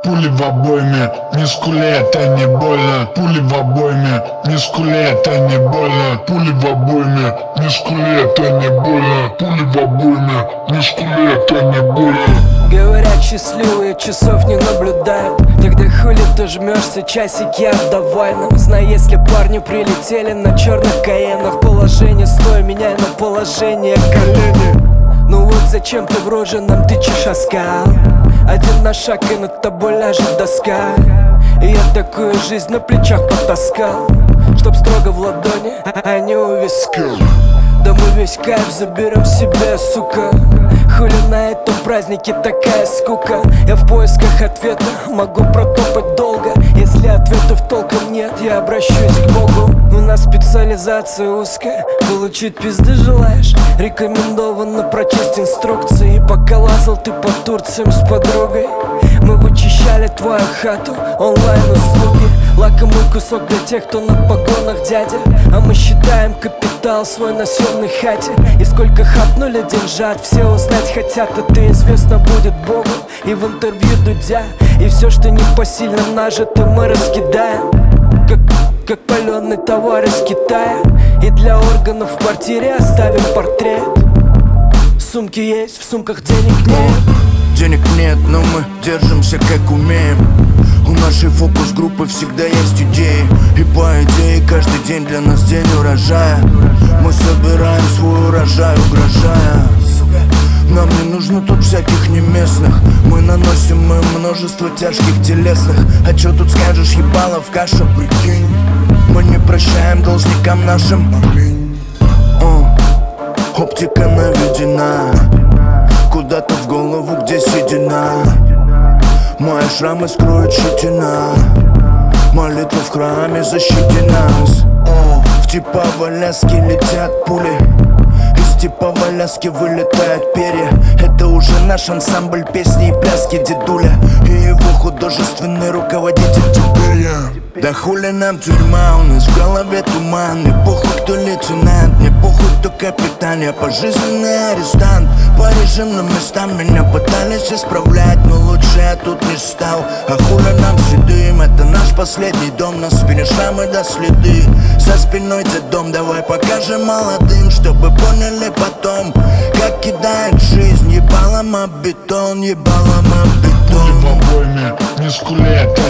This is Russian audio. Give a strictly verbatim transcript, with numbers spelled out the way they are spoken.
Пули в обойме, не скули, это не больно. Пули в обойме, не скули, это не больно. Пули в обойме, не скули, это не больно. Пули в обойме, не скули, это не больно. Говорят, счастливые часов не наблюдают. Тогда хули ты жмешься, часики отдавай нам. Знай, если парни прилетели на черных каенах, положение стой, меняй на положение колени. Ну вот зачем ты в роже нам тычешь оскал? Один на шаг и над тобой ляжет доска. И я такую жизнь на плечах потаскал, чтоб строго в ладони, а не у виска. Да мы весь кайф заберем себе, сука. Хули на этом празднике такая скука. Я в поисках ответа, могу протопать долго. Если ответов толком нет, я обращусь к Богу. У нас специализация узкая, получить пизды желаешь? Рекомендовано прочесть инструкции. Пока лазал ты по Турциям с подругой, мы вычищали твою хату, онлайн-услуги. Лакомый кусок для тех, кто на погонах дядя. А мы считаем капитал свой на съемной хате. И сколько хапнули деньжат, все узнать хотят. Это известно будет Богу и в интервью Дудя. И все, что непосильно нажито, мы раскидаем, как, как паленый товар из Китая. И для органов в квартире оставим портрет. Сумки есть, в сумках денег нет. Денег нет, но мы держимся как умеем. У нашей фокус-группы всегда есть идеи. И по идее каждый день для нас день урожая. Мы собираем свой урожай, угрожая. Нам не нужно тут всяких неместных. Мы наносим им множество тяжких телесных. А чё тут скажешь, ебало в кашу, прикинь. Мы не прощаем должникам нашим. О, оптика наведена куда-то в голову, где седина. Мои шрамы скроют щетина. Молитва в храме, защити нас. О, в типа в Аляске летят пули. Из типа в Аляске вылетают перья. Это уже наш ансамбль песни и пляски дедуля и его художественный руководитель теперь я. Да хули нам тюрьма, у нас в голове туман. Мне похуй, кто лейтенант, мне похуй, кто капитан. Я пожизненный арестант. По режимным местам меня пытались исправлять, но лучше я тут не стал. А хули нам седым, это наш последний дом. На спине шрамы до следы, за спиной дом. Давай покажем молодым, чтобы поняли потом, как кидает жизнь ебалом об бетон, ебалом об бетон. Пули в обойме, не скули, это